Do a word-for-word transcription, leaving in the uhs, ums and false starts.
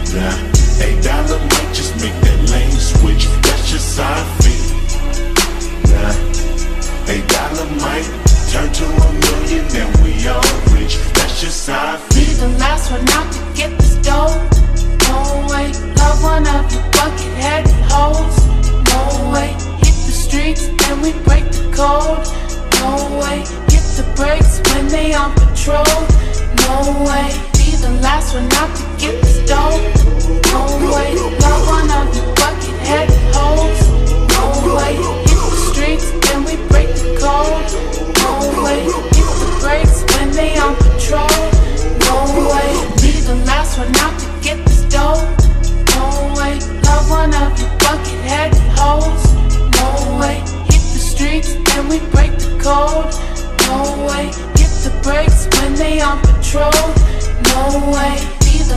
Nah, eight dollar might just make that lane switch. That's just how I feel. Nah, eight dollar might turn to a million and we all rich. That's just how I feel. Be the last one out to get this dough. No way, love one of you bucket headed hoes. No way, hit the streets and we break the code. No way, hit the brakes when they on patrol. No way, be the last one out to get this dough. No way, love one of you bucket headed hoes. No way, hit the streets and we break the code. No way, hit the brakes when they on patrol. No way, be the last one out to get this dough. No way, love one of you bucket headed hoes. No way, hit the streets and we break the code. No way, hit the brakes when they on patrol. No way.